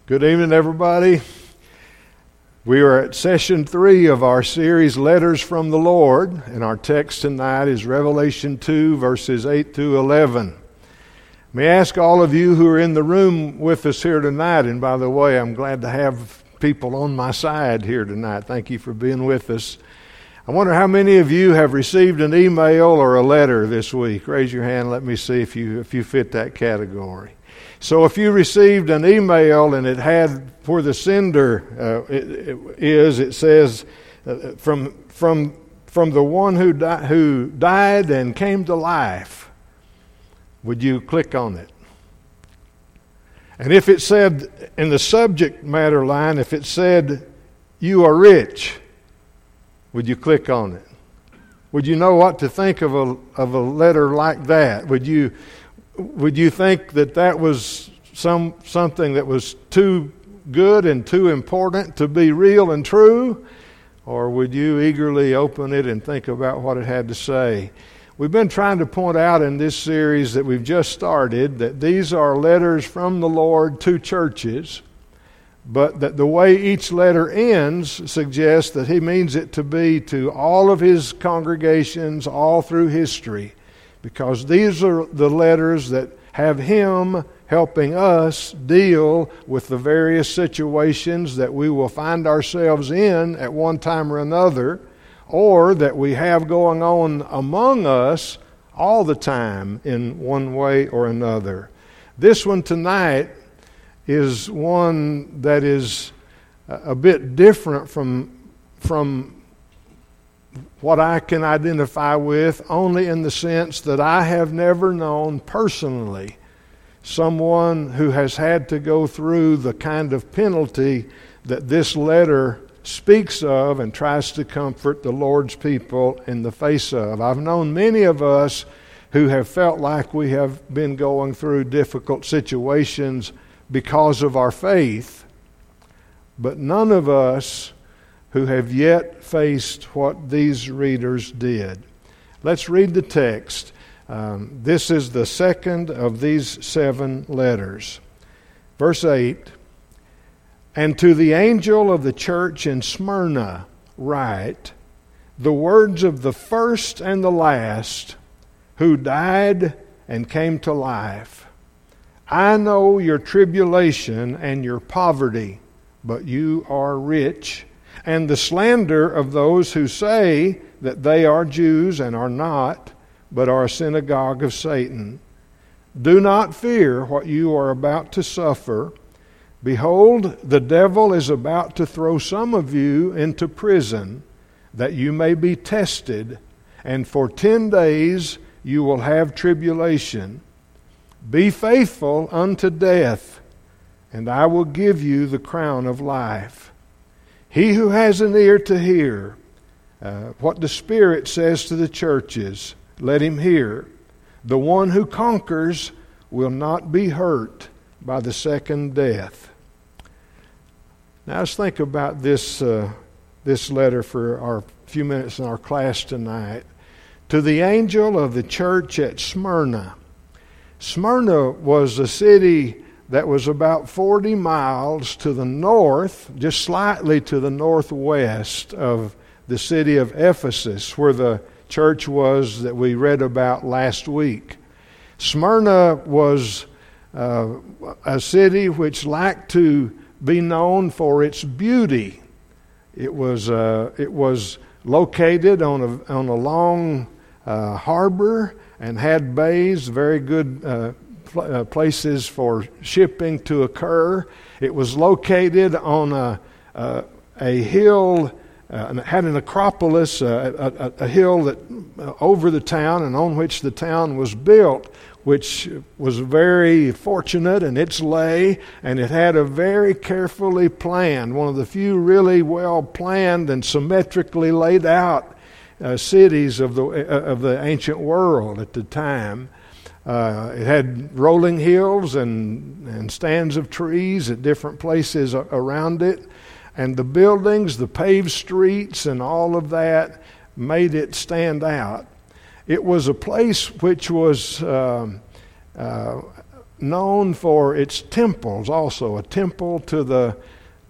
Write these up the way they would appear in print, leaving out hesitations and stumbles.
Good evening, everybody. We are at session 3 of our series, Letters from the Lord, and our text tonight is Revelation 2, verses 8 through 11. May I ask all of you who are in the room with us here tonight, and by the way, I'm glad to have people on my side here tonight. Thank you for being with us. I wonder how many of you have received an email or a letter this week. Raise your hand, let me see if you fit that category. So if you received an email and it had where the sender it says from the one who died and came to life, would you click on it? And if it said in the subject matter line, if it said you are rich, would you click on it? Would you know what to think of a letter like that? Would you think that was something that was too good and too important to be real and true? Or would you eagerly open it and think about what it had to say? We've been trying to point out in this series that we've just started that these are letters from the Lord to churches, but that the way each letter ends suggests that he means it to be to all of his congregations all through history. Because these are the letters that have him helping us deal with the various situations that we will find ourselves in at one time or another, or that we have going on among us all the time in one way or another. This one tonight is one that is a bit different from what I can identify with, only in the sense that I have never known personally someone who has had to go through the kind of penalty that this letter speaks of and tries to comfort the Lord's people in the face of. I've known many of us who have felt like we have been going through difficult situations because of our faith, but none of us who have yet faced what these readers did. Let's read the text. This is the second of these 7 letters. Verse 8, "And to the angel of the church in Smyrna write, the words of the first and the last, who died and came to life. I know your tribulation and your poverty, but you are rich, and the slander of those who say that they are Jews and are not, but are a synagogue of Satan. Do not fear what you are about to suffer. Behold, the devil is about to throw some of you into prison, that you may be tested, and for 10 days you will have tribulation. Be faithful unto death, and I will give you the crown of life. He who has an ear to hear what the Spirit says to the churches, let him hear. The one who conquers will not be hurt by the second death." Now let's think about this letter for our few minutes in our class tonight. To the angel of the church at Smyrna. Smyrna was a city that was about 40 miles to the north, just slightly to the northwest of the city of Ephesus, where the church was that we read about last week. Smyrna was a city which liked to be known for its beauty. It was located on a long harbor and had bays, very good places for shipping to occur. It was located on a hill, had an acropolis, a hill that over the town and on which the town was built, which was very fortunate in its lay, and it had a very carefully planned, one of the few really well planned and symmetrically laid out cities of the ancient world at the time. It had rolling hills and stands of trees at different places around it. And the buildings, the paved streets, and all of that made it stand out. It was a place which was known for its temples also, a temple to the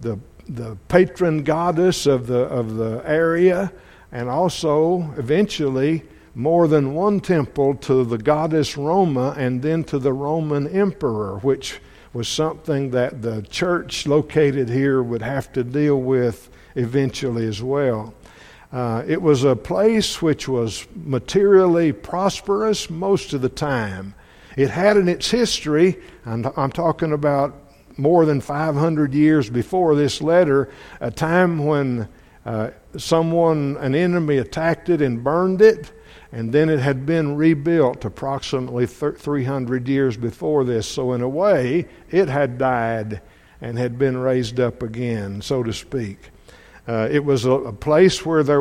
patron goddess of the area, and also eventually more than one temple to the goddess Roma and then to the Roman emperor, which was something that the church located here would have to deal with eventually as well. It was a place which was materially prosperous most of the time. It had in its history, and I'm talking about more than 500 years before this letter, a time when an enemy attacked it and burned it, and then it had been rebuilt approximately 300 years before this. So in a way, it had died and had been raised up again, so to speak. It was a place where there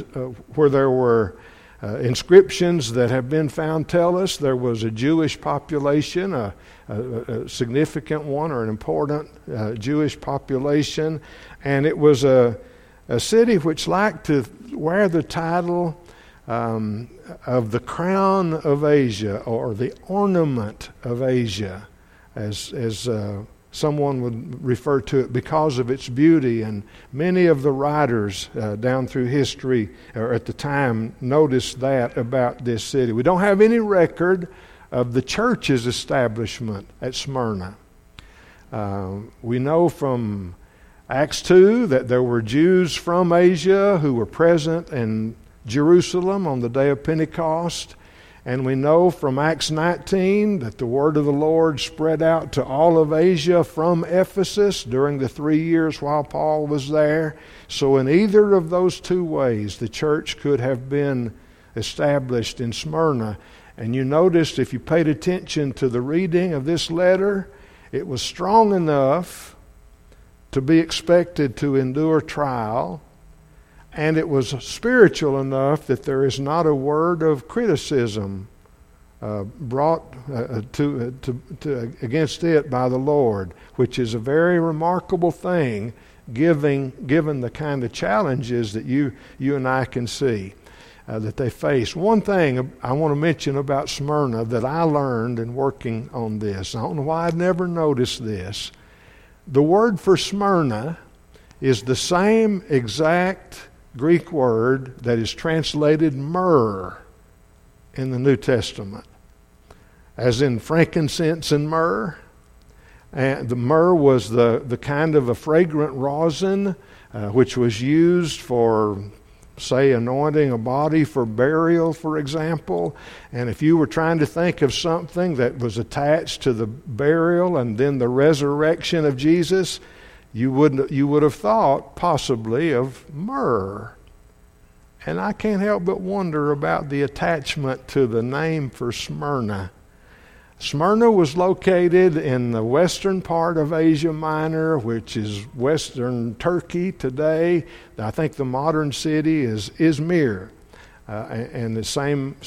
were inscriptions that have been found tell us there was a Jewish population, a significant one or an important Jewish population, and it was a city which liked to wear the title of the crown of Asia, or the ornament of Asia, as someone would refer to it, because of its beauty. And many of the writers down through history, or at the time, noticed that about this city. We don't have any record of the church's establishment at Smyrna. We know from Acts 2 that there were Jews from Asia who were present in Jerusalem on the day of Pentecost. And we know from Acts 19 that the word of the Lord spread out to all of Asia from Ephesus during the 3 years while Paul was there. So in either of those two ways, the church could have been established in Smyrna. And you noticed, if you paid attention to the reading of this letter, it was strong enough to be expected to endure trial, and it was spiritual enough that there is not a word of criticism brought against it by the Lord, which is a very remarkable thing, given the kind of challenges that you and I can see that they face. One thing I want to mention about Smyrna that I learned in working on this, I don't know why I'd never noticed this. The word for Smyrna is the same exact Greek word that is translated myrrh in the New Testament, as in frankincense and myrrh. And the myrrh was the kind of a fragrant rosin which was used for, say, anointing a body for burial, for example. And if you were trying to think of something that was attached to the burial and then the resurrection of Jesus, you would have thought possibly of myrrh. And I can't help but wonder about the attachment to the name for Smyrna. Smyrna was located in the western part of Asia Minor, which is western Turkey today. I think the modern city is Izmir. And the same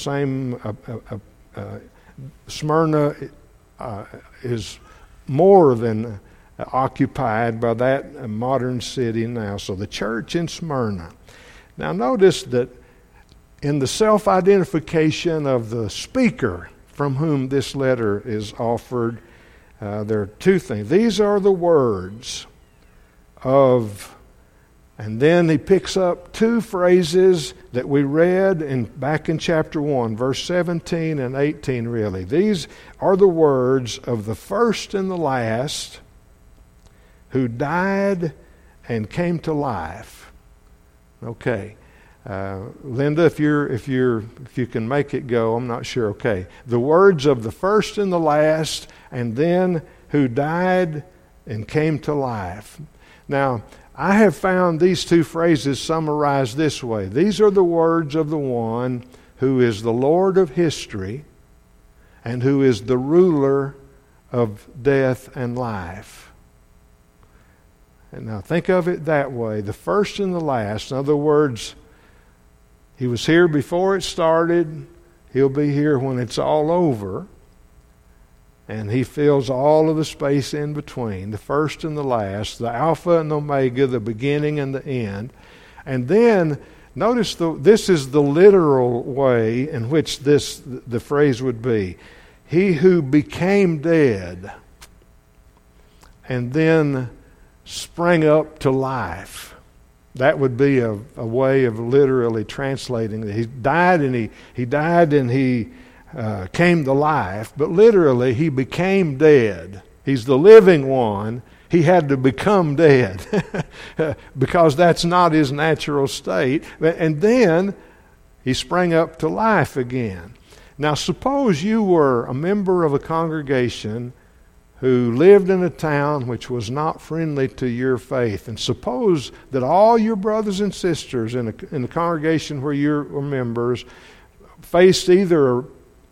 Smyrna is more than occupied by that modern city now. So the church in Smyrna. Now notice that in the self-identification of the speaker from whom this letter is offered, there are two things. These are the words of, and then he picks up two phrases that we read back in chapter 1, verse 17 and 18 really. These are the words of the first and the last who died and came to life. Okay. Linda, if you can make it go, I'm not sure. Okay. The words of the first and the last, and then who died and came to life. Now, I have found these two phrases summarized this way. These are the words of the one who is the Lord of history and who is the ruler of death and life. And now think of it that way, the first and the last. In other words, he was here before it started. He'll be here when it's all over. And he fills all of the space in between, the first and the last, the Alpha and Omega, the beginning and the end. And then, notice this is the literal way in which the phrase would be. he who became dead and then sprang up to life. That would be a way of literally translating it. He died and he came to life, but literally he became dead. He's the living one. He had to become dead because that's not his natural state. And then he sprang up to life again. Now suppose you were a member of a congregation who lived in a town which was not friendly to your faith. And suppose that all your brothers and sisters in the congregation where you were members faced either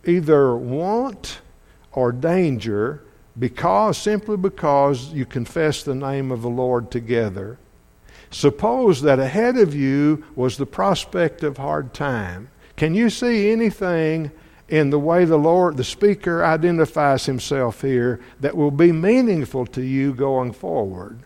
want or danger simply because you confessed the name of the Lord together. Suppose that ahead of you was the prospect of hard time. Can you see anything in the way the speaker identifies himself here, that will be meaningful to you going forward?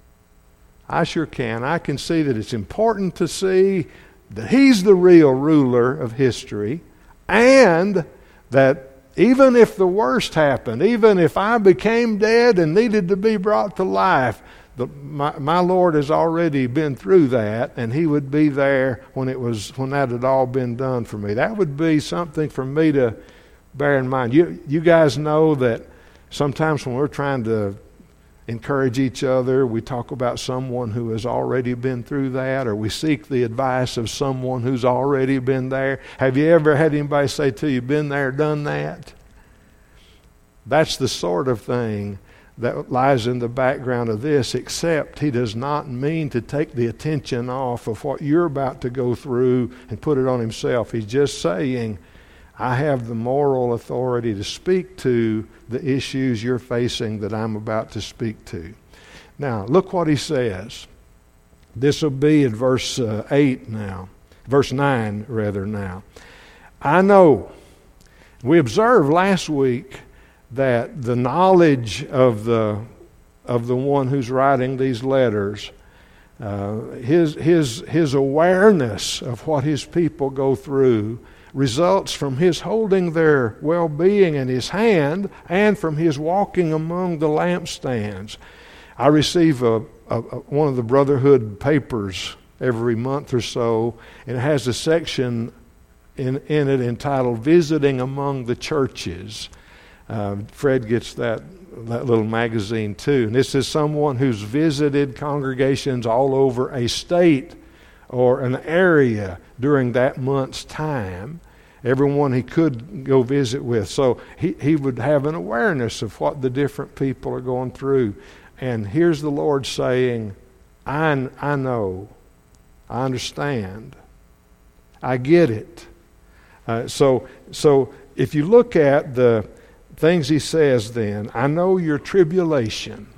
I sure can. I can see that it's important to see that he's the real ruler of history, and that even if the worst happened, even if I became dead and needed to be brought to life, my Lord has already been through that, and he would be there when that had all been done for me. That would be something for me to bear in mind. You guys know that sometimes when we're trying to encourage each other, we talk about someone who has already been through that, or we seek the advice of someone who's already been there. Have you ever had anybody say to you, "Been there, done that"? That's the sort of thing that lies in the background of this, except he does not mean to take the attention off of what you're about to go through and put it on himself. He's just saying, I have the moral authority to speak to the issues you're facing that I'm about to speak to. Now, look what he says. This will be in verse 8 now. Verse 9, rather, now. I know. We observed last week that the knowledge of the one who's writing these letters, his awareness of what his people go through, results from his holding their well-being in his hand and from his walking among the lampstands. I receive one of the Brotherhood papers every month or so, and it has a section in it entitled "Visiting Among the Churches." Fred gets that little magazine too. And this is someone who's visited congregations all over a state or an area during that month's time. Everyone he could go visit with. So he would have an awareness of what the different people are going through. And here's the Lord saying, I know, I understand, I get it. So if you look at the things he says then, I know your tribulation.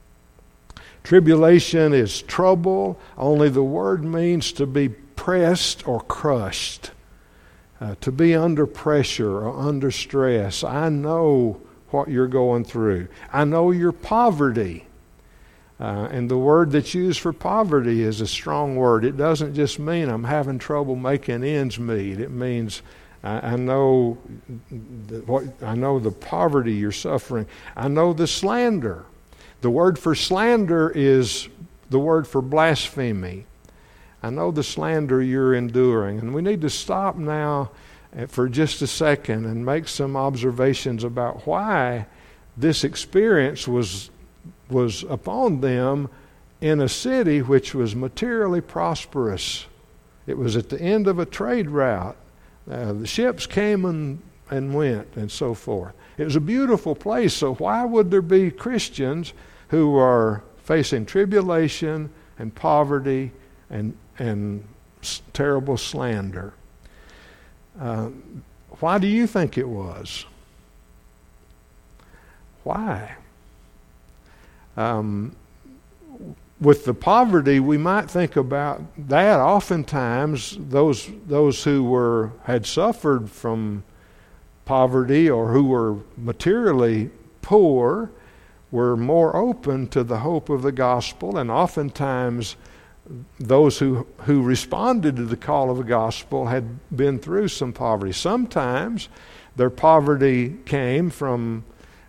Tribulation is trouble. Only the word means to be pressed or crushed, to be under pressure or under stress. I know what you're going through. I know your poverty. And the word that's used for poverty is a strong word. It doesn't just mean I'm having trouble making ends meet. It means I know the poverty you're suffering. I know the slander. The word for slander is the word for blasphemy. I know the slander you're enduring. And we need to stop now for just a second and make some observations about why this experience was upon them in a city which was materially prosperous. It was at the end of a trade route. The ships came and went and so forth. It was a beautiful place, so why would there be Christians who are facing tribulation and poverty and terrible slander? Why do you think it was? Why? With the poverty, we might think about that. Oftentimes, those who had suffered from poverty or who were materially poor were more open to the hope of the gospel, and oftentimes those who responded to the call of the gospel had been through some poverty. Sometimes Their poverty came from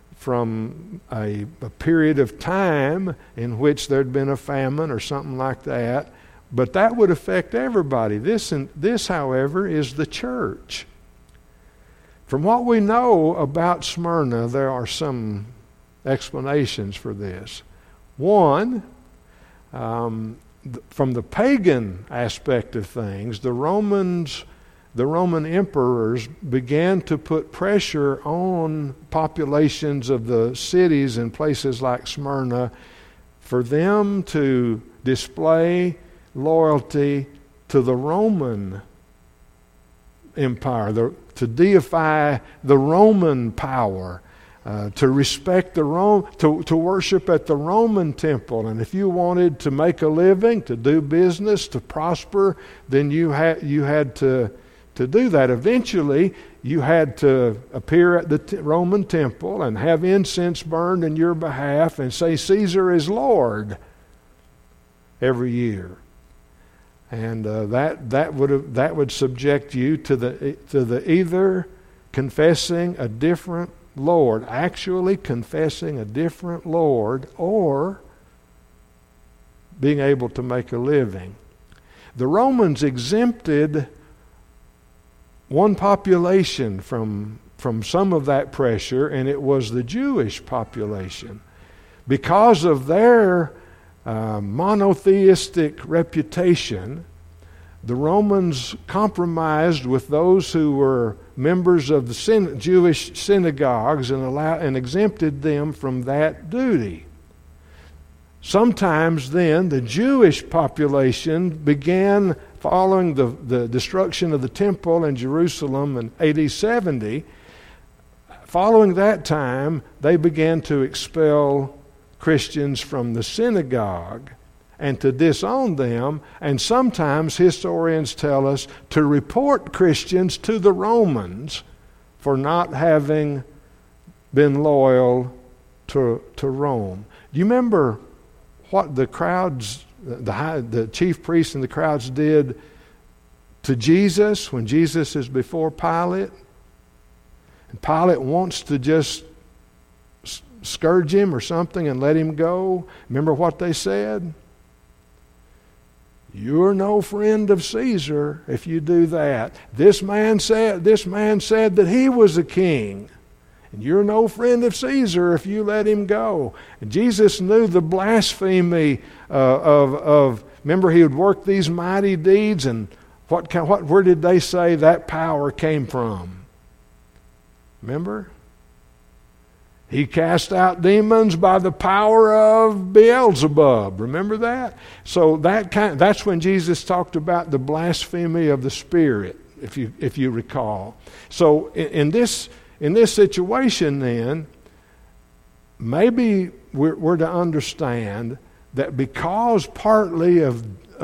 a period of time in which there'd been a famine or something like that. But that would affect everybody. This, however, is the church. From what we know about Smyrna, there are some explanations for this. One, from the pagan aspect of things, the Roman emperors began to put pressure on populations of the cities and places like Smyrna for them to display loyalty to the Roman Empire, to deify the Roman power, to respect the to worship at the Roman temple. And if you wanted to make a living, to do business, to prosper, then you had to do that. Eventually, you had to appear at the Roman temple and have incense burned in your behalf and say, "Caesar is Lord," every year. And that would subject you to the either confessing a different Lord, actually confessing a different Lord, or being able to make a living. The Romans exempted one population from some of that pressure, and it was the Jewish population. Because of their monotheistic reputation, the Romans compromised with those who were members of the Jewish synagogues and exempted them from that duty. Sometimes then the Jewish population began, following the destruction of the temple in Jerusalem in AD 70, following that time, they began to expel Christians from the synagogue and to disown them, and sometimes historians tell us to report Christians to the Romans for not having been loyal to Rome. Do you remember what the crowds, the chief priests and the crowds did to Jesus when Jesus is before Pilate? And Pilate wants to just scourge him or something and let him go. Remember what they said? "You're no friend of Caesar if you do that. This man said that he was a king. And you're no friend of Caesar if you let him go." And Jesus knew the blasphemy of remember, he would work these mighty deeds, and where did they say that power came from? Remember? He cast out demons by the power of Beelzebub. Remember that? So that's when Jesus talked about the blasphemy of the Spirit, if you recall. So in this situation, then, maybe we're to understand that because partly of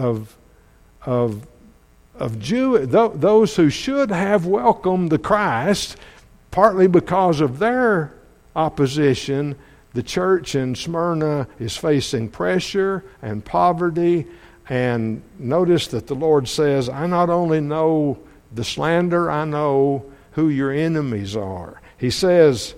those who should have welcomed the Christ, partly because of their opposition, the church in Smyrna is facing pressure and poverty. And notice that the Lord says, "I not only know the slander, I know who your enemies are." He says,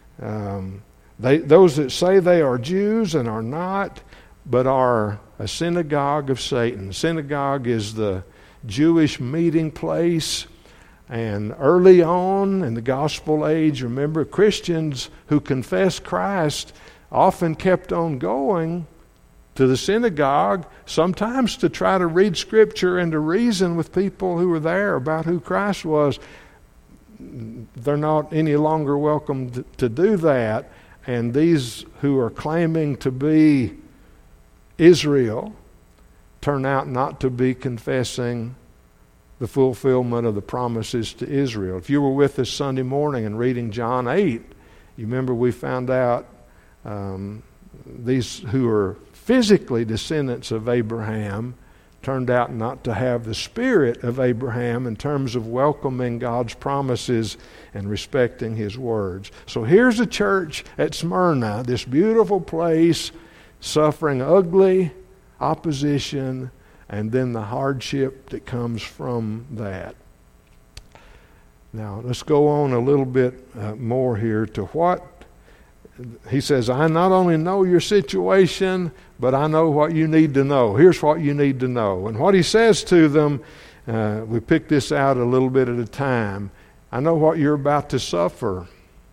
those that say they are Jews and are not, but are a synagogue of Satan. Synagogue is the Jewish meeting place. And early on in the gospel age, remember, Christians who confessed Christ often kept on going to the synagogue, sometimes to try to read Scripture and to reason with people who were there about who Christ was. They're not any longer welcome to do that. And these who are claiming to be Israel turn out not to be confessing the fulfillment of the promises to Israel. If you were with us Sunday morning and reading John 8, you remember we found out these who are physically descendants of Abraham turned out not to have the spirit of Abraham in terms of welcoming God's promises and respecting His words. So here's a church at Smyrna, this beautiful place, suffering ugly opposition, and then the hardship that comes from that. Now, let's go on a little bit more here to what he says. I not only know your situation, but I know what you need to know. Here's what you need to know. And what he says to them, we pick this out a little bit at a time. I know what you're about to suffer.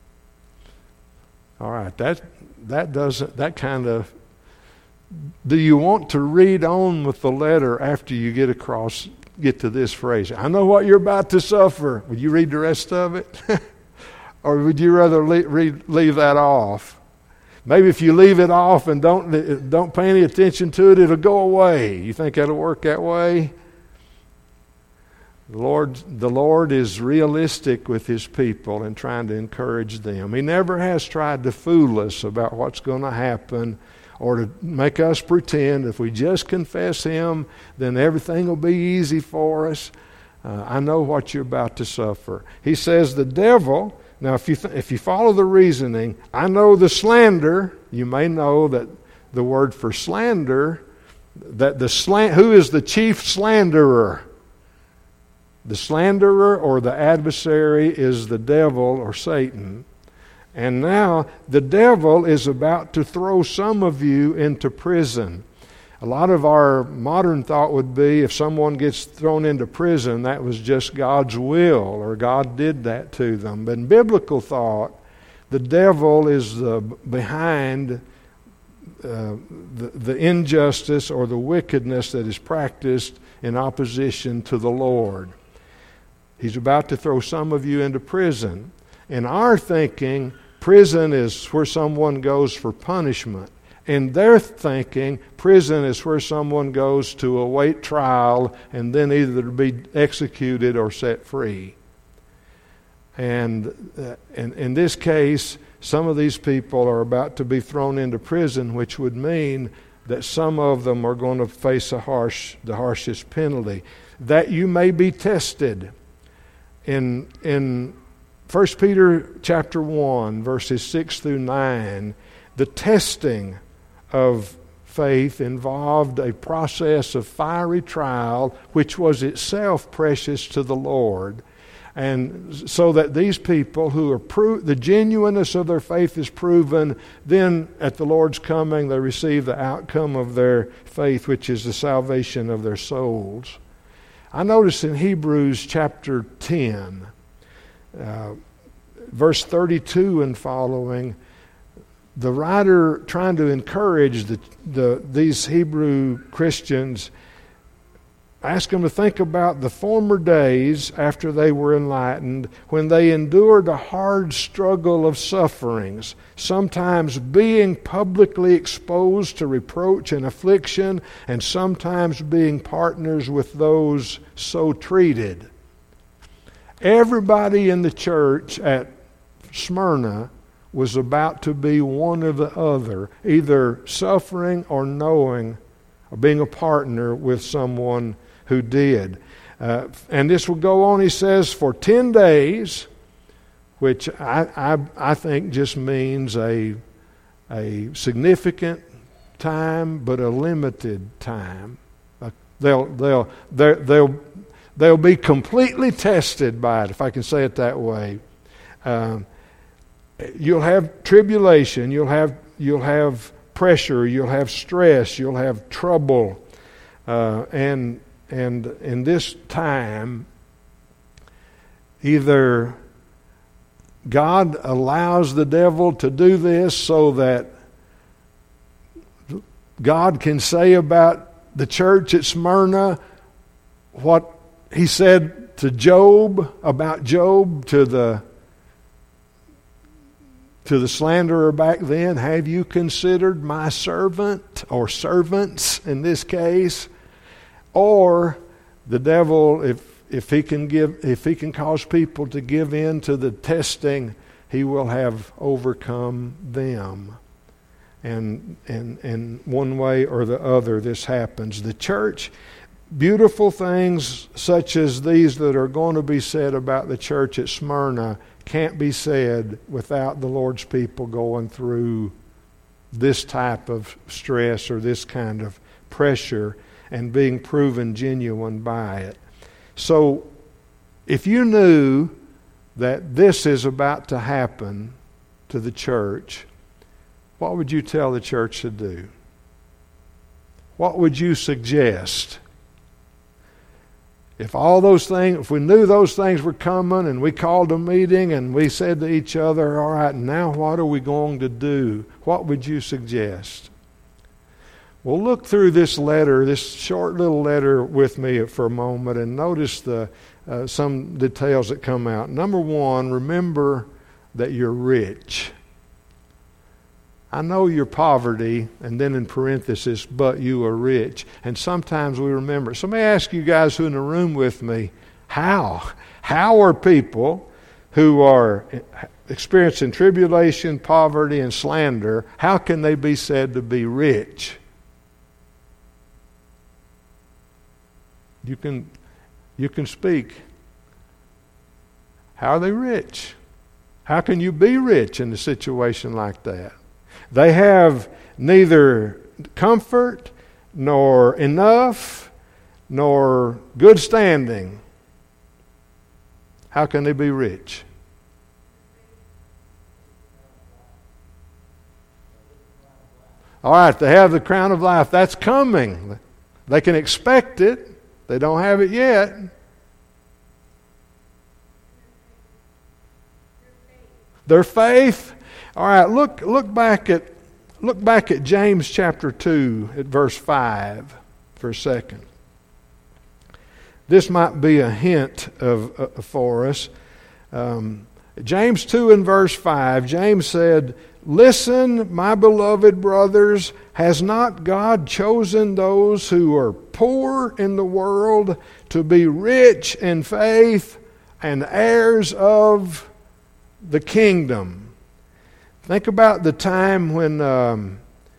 All right, that kind of. Do you want to read on with the letter after you get to this phrase? I know what you're about to suffer. Would you read the rest of it? Or would you rather leave that off? Maybe if you leave it off and don't pay any attention to it, it'll go away. You think that'll work that way? The Lord is realistic with His people and trying to encourage them. He never has tried to fool us about what's going to happen or to make us pretend if we just confess Him, then everything will be easy for us. I know what you're about to suffer. He says the devil. Now, if you follow the reasoning, I know the slander. You may know that the word for slander, who is the chief slanderer? The slanderer or the adversary is the devil or Satan. And now the devil is about to throw some of you into prison. A lot of our modern thought would be if someone gets thrown into prison, that was just God's will or God did that to them. But in biblical thought, the devil is behind the injustice or the wickedness that is practiced in opposition to the Lord. He's about to throw some of you into prison. In our thinking, prison is where someone goes for punishment. In their thinking, prison is where someone goes to await trial and then either to be executed or set free. And in this case, some of these people are about to be thrown into prison, which would mean that some of them are going to face the harshest penalty. That you may be tested. In 1 Peter chapter 1, verses 6 through 9, the testing of faith involved a process of fiery trial, which was itself precious to the Lord. And so that these people who are the genuineness of their faith is proven, then at the Lord's coming they receive the outcome of their faith, which is the salvation of their souls. I notice in Hebrews chapter 10, verse 32 and following, the writer trying to encourage these Hebrew Christians, ask them to think about the former days after they were enlightened, when they endured a hard struggle of sufferings, sometimes being publicly exposed to reproach and affliction, and sometimes being partners with those so treated. Everybody in the church at Smyrna was about to be one or the other, either suffering or knowing or being a partner with someone who did. And this will go on, he says, for 10 days, which I think just means a significant time, but a limited time. They'll be completely tested by it, if I can say it that way. You'll have tribulation, you'll have pressure, you'll have stress, you'll have trouble, and in this time, either God allows the devil to do this so that God can say about the church at Smyrna what He said to Job, about Job, to the slanderer back then. Have you considered my servant, or servants in this case? Or the devil, if he can cause people to give in to the testing, he will have overcome them. And one way or the other, this happens. The church, beautiful things such as these that are going to be said about the church at Smyrna can't be said without the Lord's people going through this type of stress or this kind of pressure and being proven genuine by it. So if you knew that this is about to happen to the church, what would you tell the church to do? What would you suggest? If all those things, if we knew those things were coming and we called a meeting and we said to each other, all right, now what are we going to do? What would you suggest? Well, look through this letter, this short little letter with me for a moment and notice some details that come out. Number one, remember that you're rich. I know your poverty, and then in parenthesis, but you are rich. And sometimes we remember. So let me ask you guys who are in the room with me, how? How are people who are experiencing tribulation, poverty, and slander, how can they be said to be rich? You can speak. How are they rich? How can you be rich in a situation like that? They have neither comfort, nor enough, nor good standing. How can they be rich? All right, they have the crown of life. That's coming. They can expect it. They don't have it yet. Their faith. All right, look back at James chapter 2 at verse 5 for a second. This might be a hint for us. James 2 and verse 5, James said, "Listen, my beloved brothers, has not God chosen those who are poor in the world to be rich in faith and heirs of the kingdom?" Think about the time when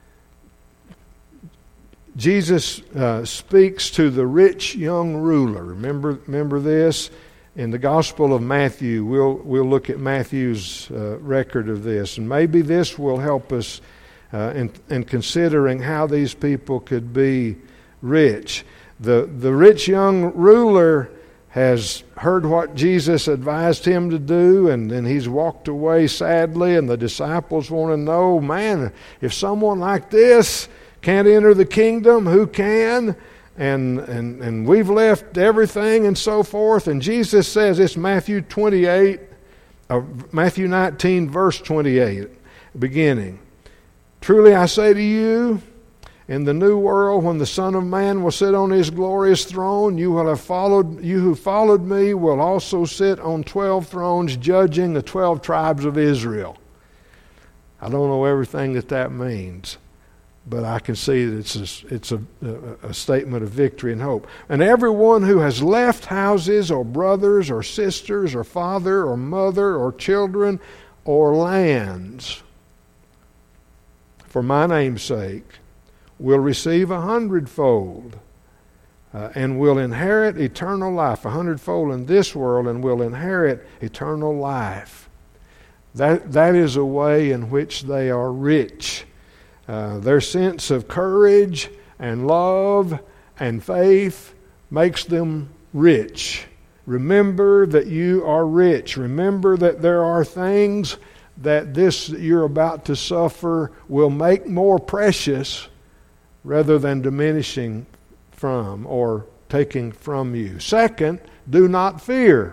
Jesus speaks to the rich young ruler. Remember this? In the Gospel of Matthew, we'll look at Matthew's record of this. And maybe this will help us in considering how these people could be rich. The rich young ruler has heard what Jesus advised him to do, and then he's walked away sadly, and the disciples want to know, man, if someone like this can't enter the kingdom, who can? And we've left everything and so forth. And Jesus says, it's Matthew 19, verse 28, beginning. "Truly I say to you, in the new world, when the Son of Man will sit on his glorious throne, you who followed me will also sit on 12 thrones, judging the 12 tribes of Israel." I don't know everything that means, but I can see that it's a statement of victory and hope. "And everyone who has left houses or brothers or sisters or father or mother or children or lands for my name's sake will receive 100-fold and will inherit eternal life." 100-fold in this world, and will inherit eternal life. That is a way in which they are rich. Their sense of courage and love and faith makes them rich. Remember that you are rich. Remember that there are things that this you're about to suffer will make more precious rather than diminishing from or taking from you. Second, do not fear.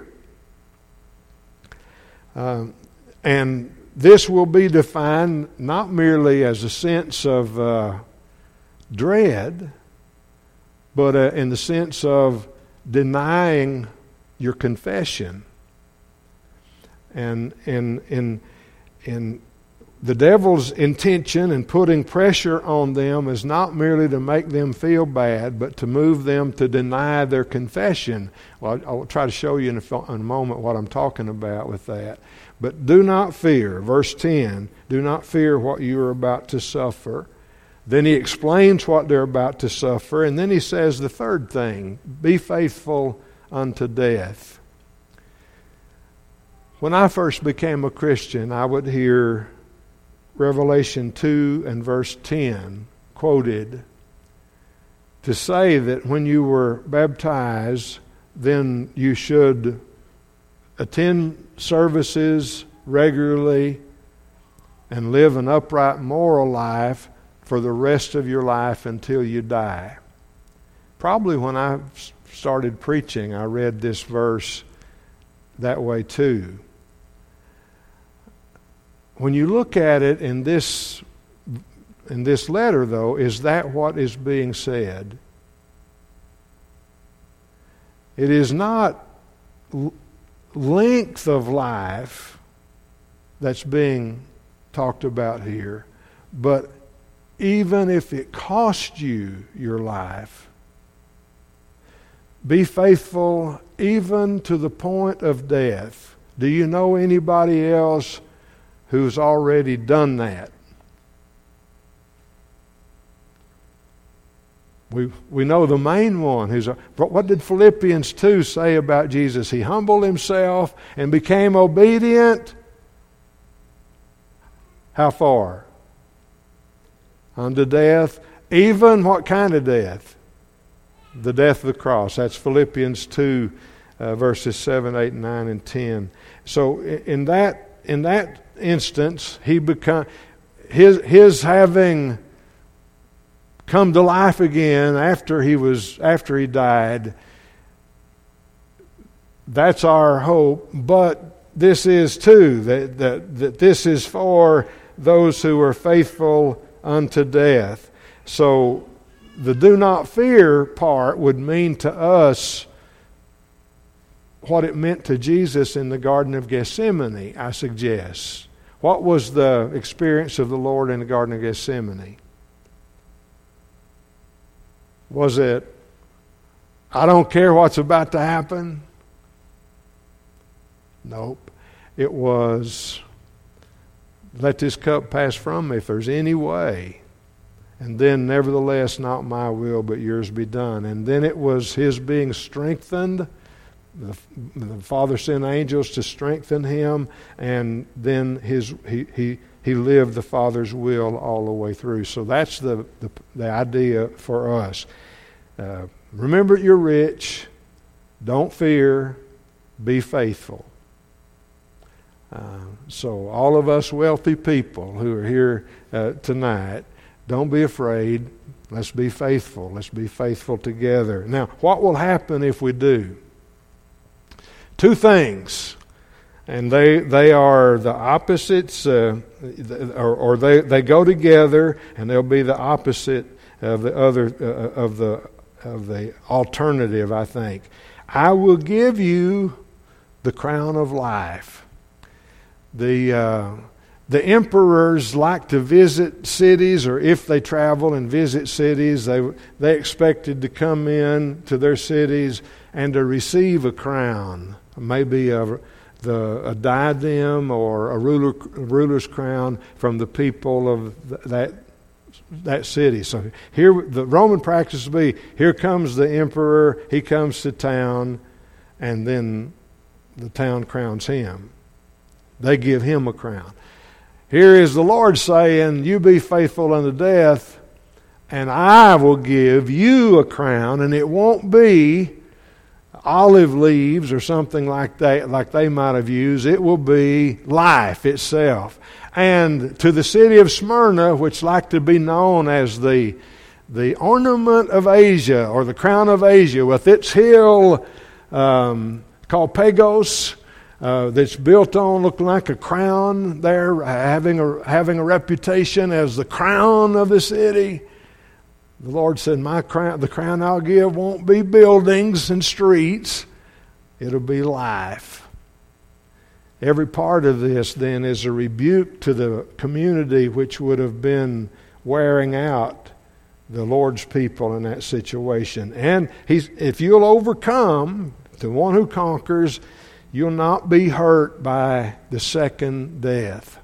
And this will be defined not merely as a sense of dread, but in the sense of denying your confession. And in the devil's intention in putting pressure on them is not merely to make them feel bad, but to move them to deny their confession. Well, I'll try to show you in a moment what I'm talking about with that. But do not fear. Verse 10, do not fear what you are about to suffer. Then he explains what they're about to suffer, and then he says the third thing, be faithful unto death. When I first became a Christian, I would hear Revelation 2 and verse 10 quoted to say that when you were baptized, then you should attend services regularly and live an upright moral life for the rest of your life until you die. Probably when I started preaching, I read this verse that way too. When you look at it in this letter, though, is that what is being said? It is not length of life that's being talked about here, but even if it costs you your life, be faithful even to the point of death. Do you know anybody else who's already done that? We know the main one. What did Philippians 2 say about Jesus? He humbled himself and became obedient. How far? Unto death. Even what kind of death? The death of the cross. That's Philippians 2, verses 7, 8, 9, and 10. So in that instance, his having come to life again after he died, that's our hope. But this is too that this is for those who are faithful unto death. So the do not fear part would mean to us what it meant to Jesus in the Garden of Gethsemane, I suggest. What was the experience of the Lord in the Garden of Gethsemane? Was it, I don't care what's about to happen? Nope. It was, let this cup pass from me if there's any way. And then, nevertheless, not my will, but yours be done. And then it was his being strengthened. The Father sent angels to strengthen him, and then he lived the Father's will all the way through. So that's the idea for us. Remember, you're rich. Don't fear. Be faithful. So all of us wealthy people who are here tonight, don't be afraid. Let's be faithful. Let's be faithful together. Now, what will happen if we do? Two things. And they are the opposites, or they go together, and they'll be the opposite of the other of the alternative. I think I will give you the crown of life. The emperors like to visit cities, or if they travel and visit cities, they expected to come in to their cities and to receive a crown, maybe a diadem or a ruler's crown from the people of that city. So here the Roman practice would be, here comes the emperor, he comes to town, and then the town crowns him. They give him a crown. Here is the Lord saying, you be faithful unto death, and I will give you a crown, and it won't be olive leaves or something like that, like they might have used. It will be life itself. And to the city of Smyrna, which like to be known as the ornament of Asia, or the crown of Asia, with its hill called Pagos, that's built on looking like a crown there, having a reputation as the crown of the city. The Lord said, the crown I'll give won't be buildings and streets. It'll be life. Every part of this then is a rebuke to the community which would have been wearing out the Lord's people in that situation. And if you'll overcome, the one who conquers, you'll not be hurt by the second death.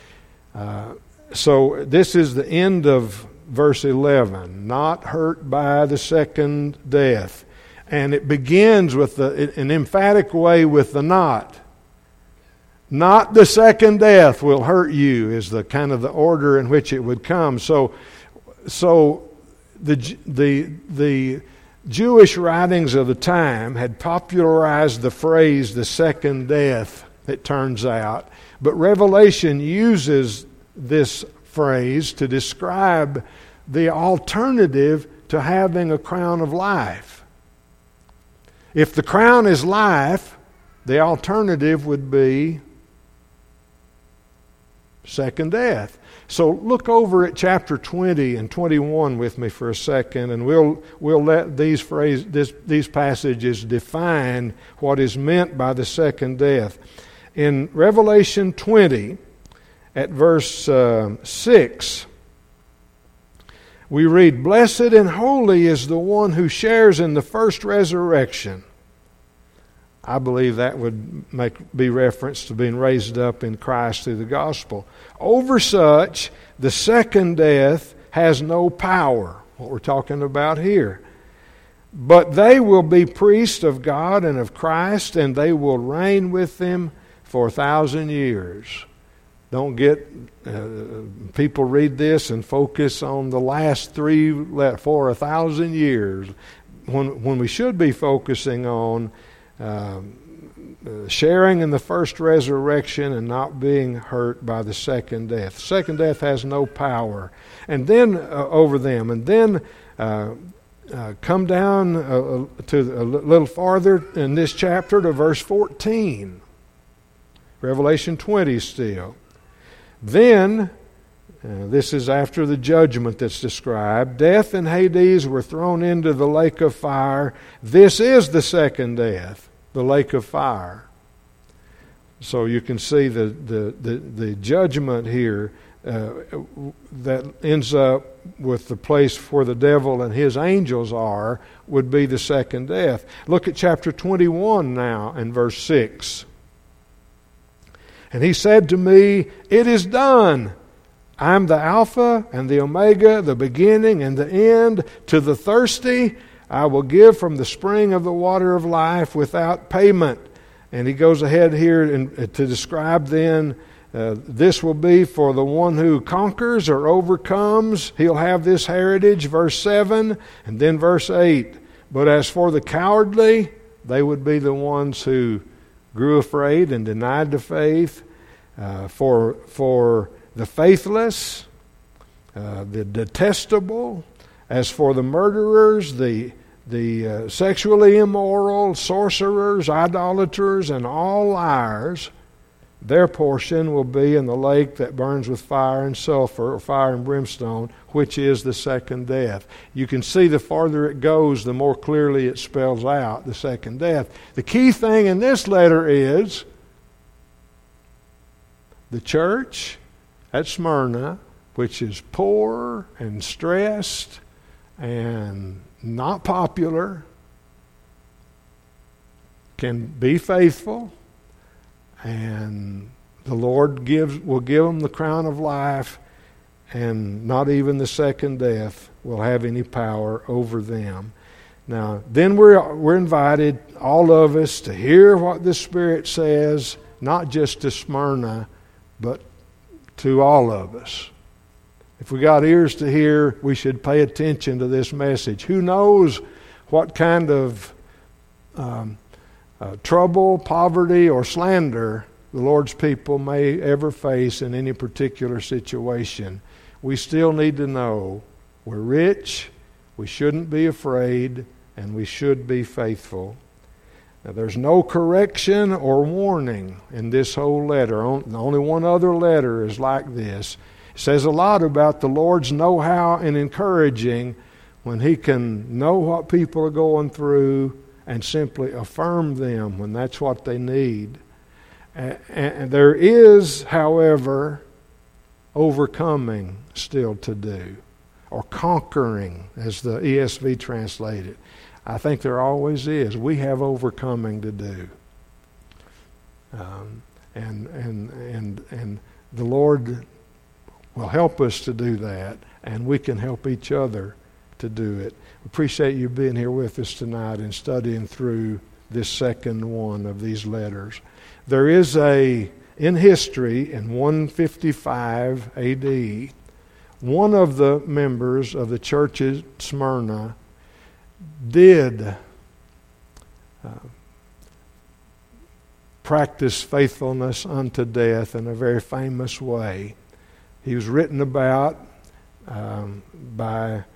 So this is the end of verse 11. Not hurt by the second death. And it begins with an emphatic way with the not. Not the second death will hurt you is the kind of the order in which it would come. So the Jewish writings of the time had popularized the phrase the second death, it turns out. But Revelation uses this phrase to describe the alternative to having a crown of life. If the crown is life, the alternative would be second death. So look over at chapter 20 and 21 with me for a second, and we'll let these passages define what is meant by the second death. In Revelation 20, at verse 6, we read, "Blessed and holy is the one who shares in the first resurrection." I believe that would be reference to being raised up in Christ through the gospel. "Over such, the second death has no power," what we're talking about here. "But they will be priests of God and of Christ, and they will reign with them for 1,000 years. Don't get people read this and focus on the last three for 1,000 years, when we should be focusing on sharing in the first resurrection and not being hurt by the second death. Second death has no power, and then over them, and then come down to a little farther in this chapter to verse 14. Revelation 20 still. "Then," this is after the judgment that's described, "death and Hades were thrown into the lake of fire. This is the second death, the lake of fire." So you can see the judgment here that ends up with the place where the devil and his angels are would be the second death. Look at chapter 21 now and verse 6. "And he said to me, 'It is done. I am the Alpha and the Omega, the beginning and the end. To the thirsty I will give from the spring of the water of life without payment.'" And he goes ahead here to describe then, this will be for the one who conquers or overcomes. He'll have this heritage, verse 7, and then verse 8. "But as for the cowardly, they would be the ones who grew afraid and denied the faith. For the faithless, the detestable, as for the murderers, the sexually immoral, sorcerers, idolaters, and all liars, their portion will be in the lake that burns with fire and sulfur, or fire and brimstone, which is the second death." You can see the farther it goes, the more clearly it spells out the second death. The key thing in this letter is the church at Smyrna, which is poor and stressed and not popular, can be faithful, and the Lord will give them the crown of life, and not even the second death will have any power over them. Now, then we're invited, all of us, to hear what the Spirit says, not just to Smyrna, but to all of us. If we got ears to hear, we should pay attention to this message. Who knows what kind of trouble, poverty, or slander the Lord's people may ever face in any particular situation. We still need to know we're rich, we shouldn't be afraid, and we should be faithful. Now, there's no correction or warning in this whole letter. Only one other letter is like this. It says a lot about the Lord's know-how and encouraging when He can know what people are going through and simply affirm them when that's what they need. And there is, however, overcoming still to do, or conquering, as the ESV translated. I think there always is. We have overcoming to do, and the Lord will help us to do that, and we can help each other to do it. Appreciate you being here with us tonight and studying through this second one of these letters. There is in history, in 155 A.D., one of the members of the church at Smyrna did practice faithfulness unto death in a very famous way. He was written about by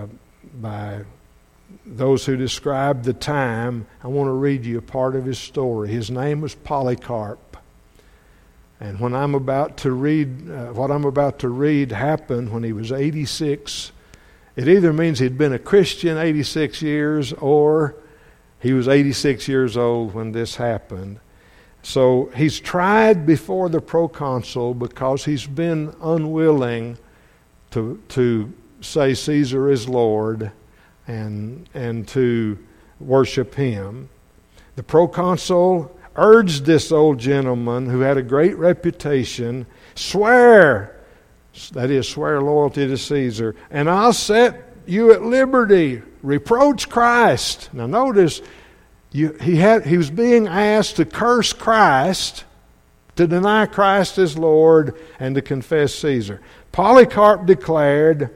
those who describe the time. I want to read you a part of his story. His name was Polycarp. And when I'm about to read, what I'm about to read happened when he was 86. It either means he'd been a Christian 86 years or he was 86 years old when this happened. So he's tried before the proconsul because he's been unwilling to say Caesar is Lord and to worship him. The proconsul urged this old gentleman who had a great reputation, swear, that is, swear loyalty to Caesar, and I'll set you at liberty. Reproach Christ. Now notice, he was being asked to curse Christ, to deny Christ as Lord, and to confess Caesar. Polycarp declared,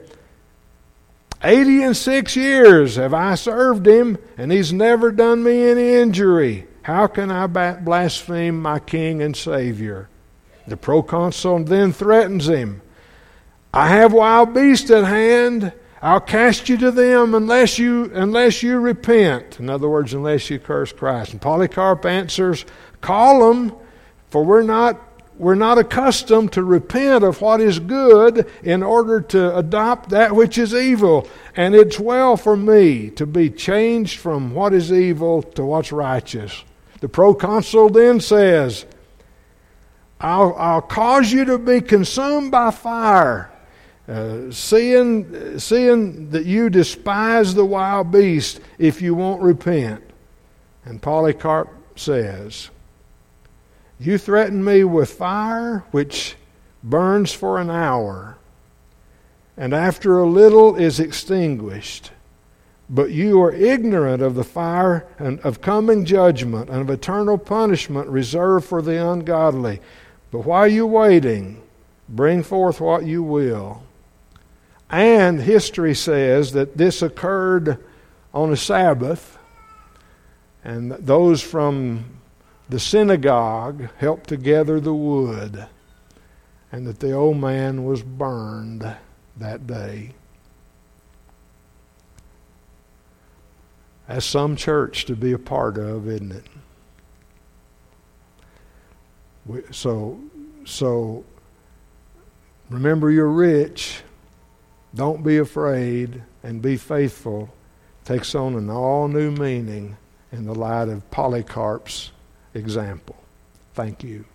86 years have I served him, and he's never done me any injury. How can I blaspheme my King and Savior? The proconsul then threatens him. I have wild beasts at hand. I'll cast you to them unless you repent. In other words, unless you curse Christ. And Polycarp answers, call them, for we're not accustomed to repent of what is good in order to adopt that which is evil. And it's well for me to be changed from what is evil to what's righteous. The proconsul then says, I'll cause you to be consumed by fire, seeing that you despise the wild beast if you won't repent. And Polycarp says, you threaten me with fire which burns for an hour, and after a little is extinguished. But you are ignorant of the fire and of coming judgment and of eternal punishment reserved for the ungodly. But while you're waiting, bring forth what you will. And history says that this occurred on a Sabbath, and those from the synagogue helped to gather the wood, and that the old man was burned that day. That's some church to be a part of, isn't it? So remember, you're rich. Don't be afraid, and be faithful. Takes on an all new meaning in the light of Polycarp's example. Thank you.